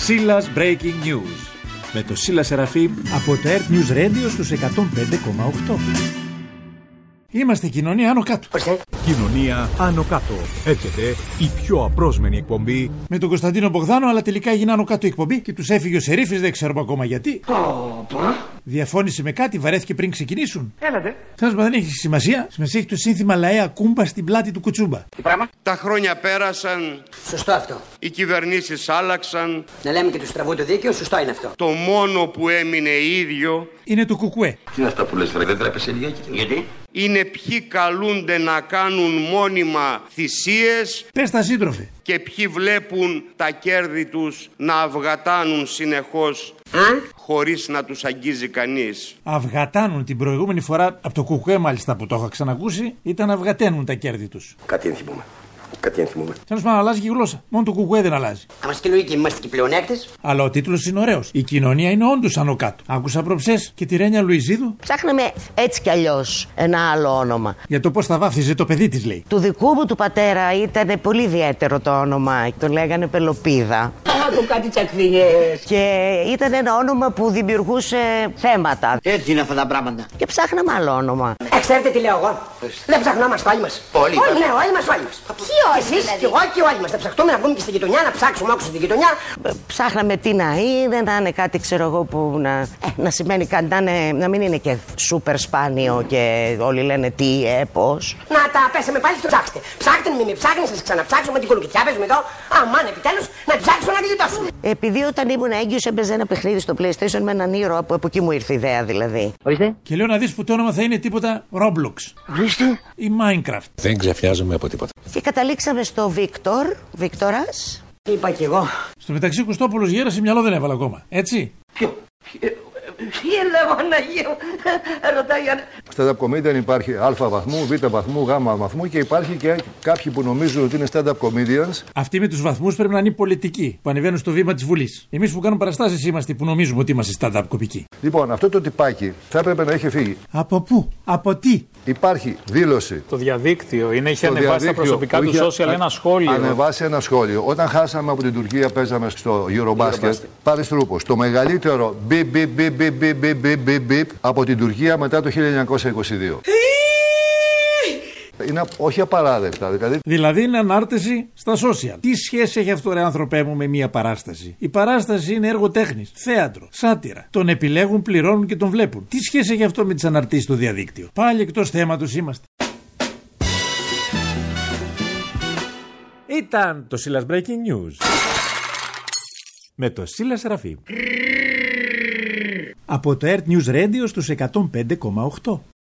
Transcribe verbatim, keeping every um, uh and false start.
Σίλας Breaking News με το Σίλα Σεραφείμ από το Earth News Radio στους εκατόν πέντε κόμμα οκτώ. Είμαστε κοινωνία άνω κάτω. Κοινωνία άνω κάτω. Έρχεται η πιο απρόσμενη εκπομπή με τον Κωνσταντίνο Μπογδάνο, αλλά τελικά έγινε άνω κάτω η εκπομπή και τους έφυγε ο Σερίφης, δεν ξέρουμε ακόμα γιατί. Διαφώνησε με κάτι, βαρέθηκε πριν ξεκινήσουν. Έλατε. Τέλος πάντων, δεν έχει σημασία. Σημασία έχει το σύνθημα Λαέα Κούμπα στην πλάτη του Κουτσούμπα. Τι πράγμα? Τα χρόνια πέρασαν. Σωστό αυτό. Οι κυβερνήσεις άλλαξαν. Να λέμε και του στραβού το δίκαιο, σωστό είναι αυτό. Το μόνο που έμεινε ίδιο είναι το κουκουέ. Τι είναι αυτά που λες, δεν τρέπεσαι λιγάκι? Γιατί? Είναι ποιοι καλούνται να κάνουν μόνιμα θυσίες. Πες τα σύντροφε. Και ποιοι βλέπουν τα κέρδη τους να αυγατάνουν συνεχώς. Α? Χωρίς να τους αγγίζει κανείς. Αυγατάνουν την προηγούμενη φορά, από το κουκουέ μάλιστα που το είχα ξανακούσει, ήταν να αυγαταίνουν τα κέρδη τους. Κάτι ενθυμούμε. Κάτι ενθυμούμε. Τέλος πάντων, αλλάζει και η γλώσσα. Μόνο το κουκουέ δεν αλλάζει. Είμαστε και λογικοί, είμαστε και πλεονέκτες. Αλλά ο τίτλος είναι ωραίος. Η κοινωνία είναι όντως άνω κάτω. Άκουσα προψές και τη Ρένια Λουιζίδου. Ψάχναμε έτσι κι αλλιώς ένα άλλο όνομα. Για το πώς θα βάφτιζε το παιδί της, λέει. Του δικού μου του πατέρα ήταν πολύ ιδιαίτερο το όνομα. Το λέγανε Πελοπίδα. Άκου κάτι τσακδίνιες. Και ήταν ένα όνομα που δημιουργούσε θέματα. Έτσι είναι αυτά τα πράγματα. Και ψάχναμε άλλο όνομα. Ε, ξέρετε τι λέω εγώ? Δεν ψαχνόμαστε όλοι μας. Όλοι Όλοι, ναι, όλοι μας, όλοι μας. Ποιοι όλοι, Εσείς δηλαδή? και εγώ και όλοι μας. Θα ψαχτούμε να βγούμε και στη γειτονιά, να ψάξουμε άκουσα στη γειτονιά. Ε, Ψάχναμε τι να είναι, να είναι κάτι, ξέρω εγώ, που να, ε, να σημαίνει κάτι, να, είναι, να μην είναι και σούπερ σπάνιο και όλοι λένε τι, ε, πώς. Να τα πέσαμε πάλι στο ψάξτε. Ψάχτε, μην με ψάχνει, σας ξαναψάξουμε την κολοκυθιά. Παίζουμε εδώ. Αμάν, επιτέλους, να ψάξουμε να τη γλιτώσουμε. Επειδή όταν ήμουν έγκυος έπαιζε ένα παιχνίδι στο PlayStation με έναν ήρωα, από, από εκεί μου ήρθε η ιδέα δηλαδή. Ορίστε. Και λέω να δεις που το όνομα θα είναι τίποτα Roblox. Ορίστε. Ή Minecraft. Δεν ξεφιάζομαι από τίποτα. Και καταλήξαμε στο Βίκτορ, Βίκτορας. Τι είπα κι εγώ? Στο μεταξύ, Κωστόπουλος γέρασε, μυαλό δεν έβαλε ακόμα. Έτσι. Ποιο? Τι έλεγα, Παναγία μου? Ρωτάει αν... Stand-up comedian υπάρχει α βαθμού, β βαθμού, γ βαθμού και υπάρχει και κάποιοι που νομίζουν ότι είναι stand-up comedians. Αυτοί με τους βαθμούς πρέπει να είναι οι πολιτικοί που ανεβαίνουν στο βήμα της Βουλής. Εμείς που κάνουμε παραστάσεις είμαστε που νομίζουμε ότι είμαστε stand-up κωμικοί. Λοιπόν, αυτό το τυπάκι θα έπρεπε να είχε φύγει. Από πού? Από τι? Υπάρχει δήλωση. Το διαδίκτυο είναι, είχε Στο ανεβάσει τα διαδίκτυο προσωπικά που του είχε social ένα σχόλιο. Ανεβάσει ένα σχόλιο. Όταν χάσαμε από την Τουρκία, παίζαμε στο Eurobasket. Πάρε Τρούπος. Το μεγαλύτερο μπιπ μπιπ μπιπ μπιπ μπιπ μπιπ μπιπ από την Τουρκία μετά το χίλια εννιακόσια είκοσι δύο. Είναι όχι απαράδεκτα. Δηλαδή... δηλαδή είναι ανάρτηση στα social. Τι σχέση έχει αυτό, ρε άνθρωπέ μου, με μια παράσταση? Η παράσταση είναι έργο τέχνης, θέατρο, σάτυρα. Τον επιλέγουν, πληρώνουν και τον βλέπουν. Τι σχέση έχει αυτό με τις αναρτήσεις στο διαδίκτυο? Πάλι εκτός θέματος είμαστε. Ήταν το Σίλας Breaking News με το Σίλα Σεραφείμ από το Earth News Radio στους εκατόν πέντε κόμμα οκτώ.